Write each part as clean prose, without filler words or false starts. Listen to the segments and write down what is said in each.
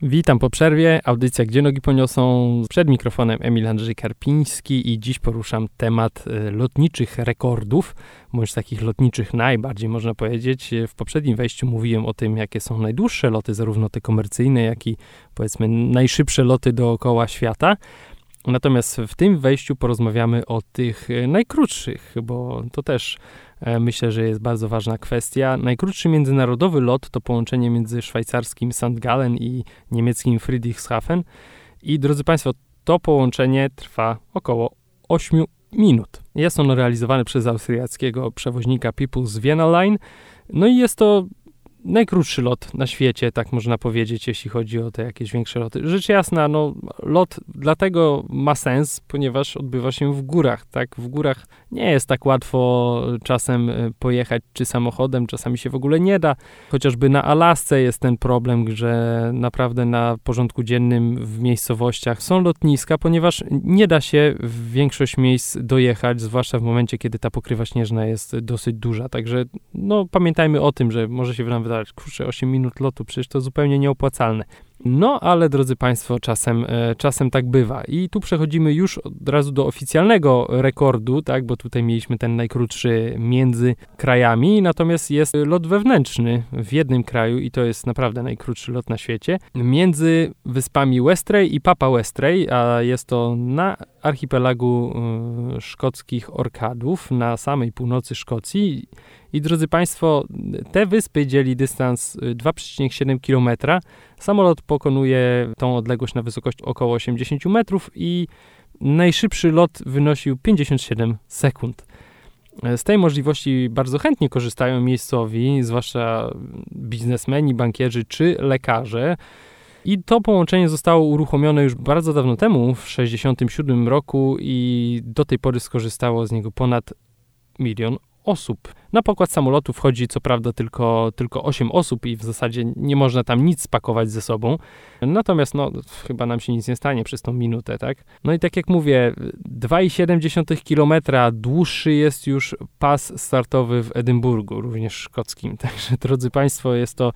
Witam po przerwie, audycja Gdzie nogi poniosą, przed mikrofonem Emil Andrzej Karpiński i dziś poruszam temat lotniczych rekordów, bądź takich lotniczych najbardziej można powiedzieć. W poprzednim wejściu mówiłem o tym, jakie są najdłuższe loty, zarówno te komercyjne, jak i powiedzmy najszybsze loty dookoła świata. Natomiast w tym wejściu porozmawiamy o tych najkrótszych, bo to też myślę, że jest bardzo ważna kwestia. Najkrótszy międzynarodowy lot to połączenie między szwajcarskim St. Gallen i niemieckim Friedrichshafen. I drodzy Państwo, to połączenie trwa około 8 minut. Jest ono realizowane przez austriackiego przewoźnika People's Vienna Line. No i jest to najkrótszy lot na świecie, tak można powiedzieć, jeśli chodzi o te jakieś większe loty. Rzecz jasna, lot dlatego ma sens, ponieważ odbywa się w górach, tak? W górach nie jest tak łatwo czasem pojechać, czy samochodem, czasami się w ogóle nie da. Chociażby na Alasce jest ten problem, że naprawdę na porządku dziennym w miejscowościach są lotniska, ponieważ nie da się w większość miejsc dojechać, zwłaszcza w momencie, kiedy ta pokrywa śnieżna jest dosyć duża. Także pamiętajmy o tym, że może się nam wydawać, kurczę, 8 minut lotu, przecież to zupełnie nieopłacalne. No, ale drodzy Państwo, czasem tak bywa. I tu przechodzimy już od razu do oficjalnego rekordu, tak, bo tutaj mieliśmy ten najkrótszy między krajami, natomiast jest lot wewnętrzny w jednym kraju i to jest naprawdę najkrótszy lot na świecie, między wyspami Westray i Papa Westray, a jest to na archipelagu szkockich Orkadów, na samej północy Szkocji. I drodzy Państwo, te wyspy dzieli dystans 2,7 km. Samolot pokonuje tą odległość na wysokość około 80 metrów i najszybszy lot wynosił 57 sekund. Z tej możliwości bardzo chętnie korzystają miejscowi, zwłaszcza biznesmeni, bankierzy czy lekarze. I to połączenie zostało uruchomione już bardzo dawno temu, w 1967 roku i do tej pory skorzystało z niego ponad 1 000 000 osób. Na pokład samolotu wchodzi co prawda tylko 8 osób i w zasadzie nie można tam nic spakować ze sobą. Natomiast chyba nam się nic nie stanie przez tą minutę, tak? No i tak jak mówię, 2,7 km dłuższy jest już pas startowy w Edynburgu, również szkockim. Także drodzy Państwo,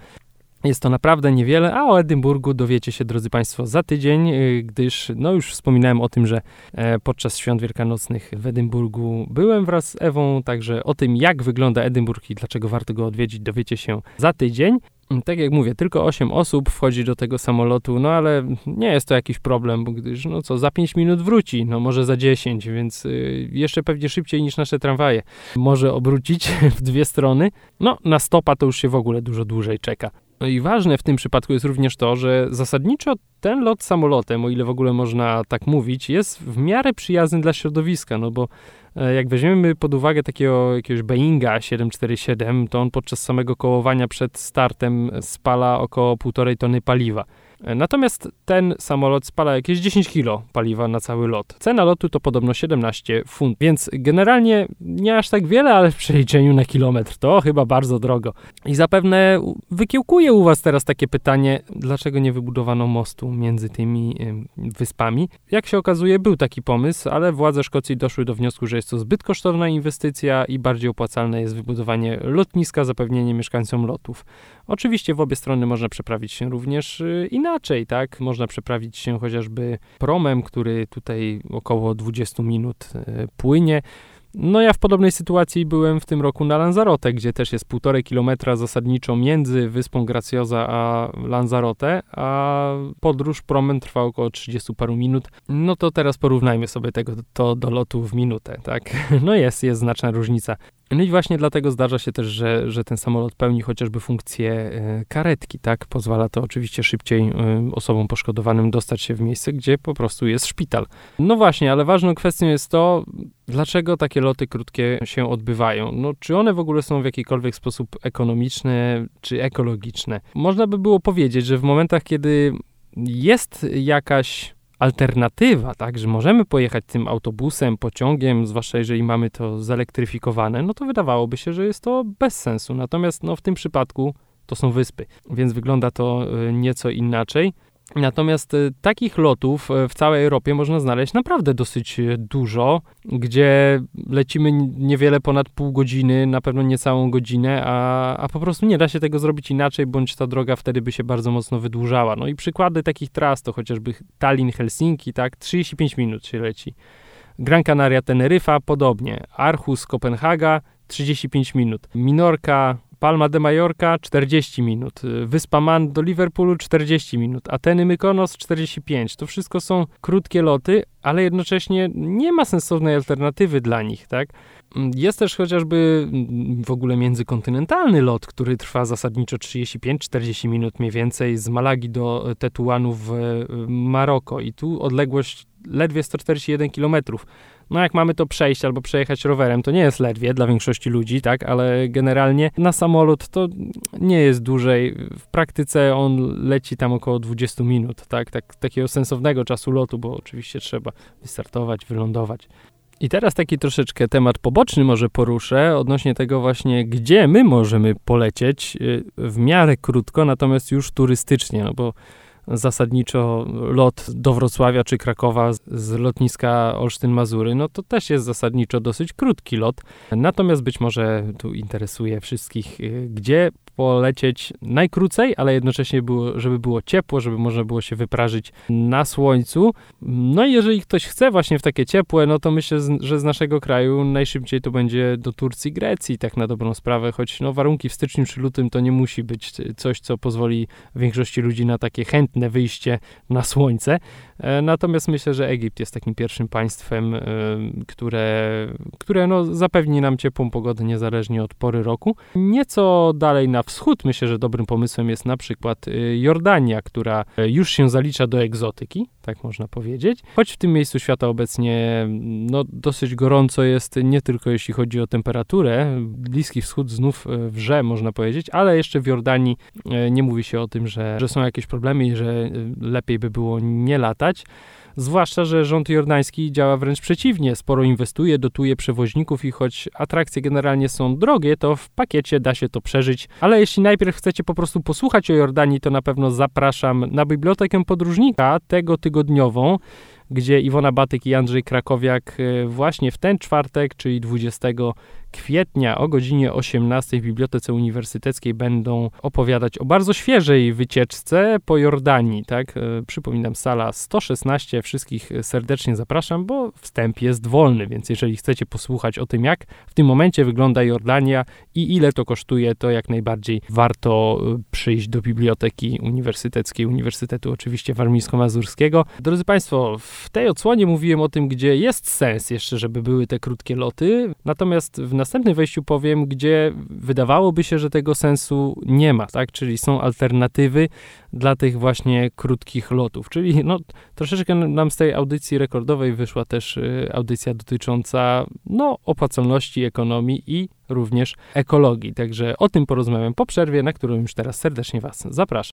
jest to naprawdę niewiele, a o Edynburgu dowiecie się, drodzy Państwo, za tydzień, gdyż już wspominałem o tym, że podczas świąt wielkanocnych w Edynburgu byłem wraz z Ewą, także o tym, jak wygląda Edynburg i dlaczego warto go odwiedzić, dowiecie się za tydzień. Tak jak mówię, tylko 8 osób wchodzi do tego samolotu, ale nie jest to jakiś problem, bo gdyż, za 5 minut wróci, może za 10, więc jeszcze pewnie szybciej niż nasze tramwaje może obrócić w dwie strony. Na stopa to już się w ogóle dużo dłużej czeka. No i ważne w tym przypadku jest również to, że zasadniczo ten lot samolotem, o ile w ogóle można tak mówić, jest w miarę przyjazny dla środowiska, bo jak weźmiemy pod uwagę takiego jakiegoś Boeinga 747, to on podczas samego kołowania przed startem spala około 1,5 tony paliwa. Natomiast ten samolot spala jakieś 10 kg paliwa na cały lot. Cena lotu to podobno 17 funtów, więc generalnie nie aż tak wiele, ale w przeliczeniu na kilometr to chyba bardzo drogo. I zapewne wykiełkuje u Was teraz takie pytanie, dlaczego nie wybudowano mostu między tymi wyspami. Jak się okazuje, był taki pomysł, ale władze Szkocji doszły do wniosku, że jest to zbyt kosztowna inwestycja i bardziej opłacalne jest wybudowanie lotniska, zapewnienie mieszkańcom lotów. Oczywiście w obie strony można przeprawić się również inaczej, tak? Można przeprawić się chociażby promem, który tutaj około 20 minut płynie. Ja w podobnej sytuacji byłem w tym roku na Lanzarote, gdzie też jest 1,5 kilometra zasadniczo między wyspą Graciosa a Lanzarote, a podróż promem trwa około 30 paru minut. To teraz porównajmy sobie to do lotu w minutę, tak? Jest znaczna różnica. I właśnie dlatego zdarza się też, że ten samolot pełni chociażby funkcję karetki, tak? Pozwala to oczywiście szybciej osobom poszkodowanym dostać się w miejsce, gdzie po prostu jest szpital. Właśnie, ale ważną kwestią jest to, dlaczego takie loty krótkie się odbywają. Czy one w ogóle są w jakikolwiek sposób ekonomiczne czy ekologiczne? Można by było powiedzieć, że w momentach, kiedy jest jakaś alternatywa, tak, że możemy pojechać tym autobusem, pociągiem, zwłaszcza jeżeli mamy to zelektryfikowane, to wydawałoby się, że jest to bez sensu. Natomiast w tym przypadku to są wyspy, więc wygląda to nieco inaczej. Natomiast takich lotów w całej Europie można znaleźć naprawdę dosyć dużo, gdzie lecimy niewiele ponad pół godziny, na pewno nie całą godzinę, a po prostu nie da się tego zrobić inaczej, bądź ta droga wtedy by się bardzo mocno wydłużała. No i przykłady takich tras to chociażby Tallin-Helsinki, tak, 35 minut się leci. Gran Canaria, Teneryfa, podobnie. Aarhus, Kopenhaga, 35 minut. Minorka, Palma de Mallorca 40 minut, Wyspa Man do Liverpoolu 40 minut, Ateny Mykonos 45. To wszystko są krótkie loty, ale jednocześnie nie ma sensownej alternatywy dla nich, tak? Jest też chociażby w ogóle międzykontynentalny lot, który trwa zasadniczo 35-40 minut mniej więcej z Malagi do Tetuanu w Maroko i tu odległość ledwie 141 km. No jak mamy to przejść albo przejechać rowerem, to nie jest ledwie dla większości ludzi, tak, ale generalnie na samolot to nie jest dłużej. W praktyce on leci tam około 20 minut, tak, takiego sensownego czasu lotu, bo oczywiście trzeba wystartować, wylądować. I teraz taki troszeczkę temat poboczny może poruszę odnośnie tego właśnie, gdzie my możemy polecieć w miarę krótko, natomiast już turystycznie, no bo zasadniczo lot do Wrocławia czy Krakowa z lotniska Olsztyn-Mazury, no to też jest zasadniczo dosyć krótki lot. Natomiast być może tu interesuje wszystkich, gdzie polecieć najkrócej, ale jednocześnie żeby było ciepło, żeby można było się wyprażyć na słońcu. No i jeżeli ktoś chce właśnie w takie ciepłe, no to myślę, że z naszego kraju najszybciej to będzie do Turcji, Grecji, tak na dobrą sprawę, choć no warunki w styczniu czy lutym to nie musi być coś, co pozwoli większości ludzi na takie chętne wyjście na słońce. Natomiast myślę, że Egipt jest takim pierwszym państwem, które no zapewni nam ciepłą pogodę niezależnie od pory roku. Nieco dalej na wschód myślę, że dobrym pomysłem jest na przykład Jordania, która już się zalicza do egzotyki, tak można powiedzieć. Choć w tym miejscu świata obecnie no, dosyć gorąco jest, nie tylko jeśli chodzi o temperaturę. Bliski Wschód znów wrze, można powiedzieć, ale jeszcze w Jordanii nie mówi się o tym, że są jakieś problemy i że lepiej by było nie latać. Zwłaszcza, że rząd jordański działa wręcz przeciwnie. Sporo inwestuje, dotuje przewoźników i choć atrakcje generalnie są drogie, to w pakiecie da się to przeżyć. Ale jeśli najpierw chcecie po prostu posłuchać o Jordanii, to na pewno zapraszam na Bibliotekę Podróżnika tegotygodniową, gdzie Iwona Batyk i Andrzej Krakowiak właśnie w ten czwartek, czyli 20 kwietnia o godzinie 18 w Bibliotece Uniwersyteckiej będą opowiadać o bardzo świeżej wycieczce po Jordanii, tak? Przypominam, sala 116, wszystkich serdecznie zapraszam, bo wstęp jest wolny, więc jeżeli chcecie posłuchać o tym, jak w tym momencie wygląda Jordania i ile to kosztuje, to jak najbardziej warto przyjść do Biblioteki Uniwersyteckiej, Uniwersytetu oczywiście Warmińsko-Mazurskiego. Drodzy Państwo, w tej odsłonie mówiłem o tym, gdzie jest sens jeszcze, żeby były te krótkie loty, natomiast w następnym wejściu powiem, gdzie wydawałoby się, że tego sensu nie ma, tak? Czyli są alternatywy dla tych właśnie krótkich lotów. Czyli no, troszeczkę nam z tej audycji rekordowej wyszła też audycja dotycząca no, opłacalności, ekonomii i również ekologii. Także o tym porozmawiam po przerwie, na którą już teraz serdecznie Was zapraszam.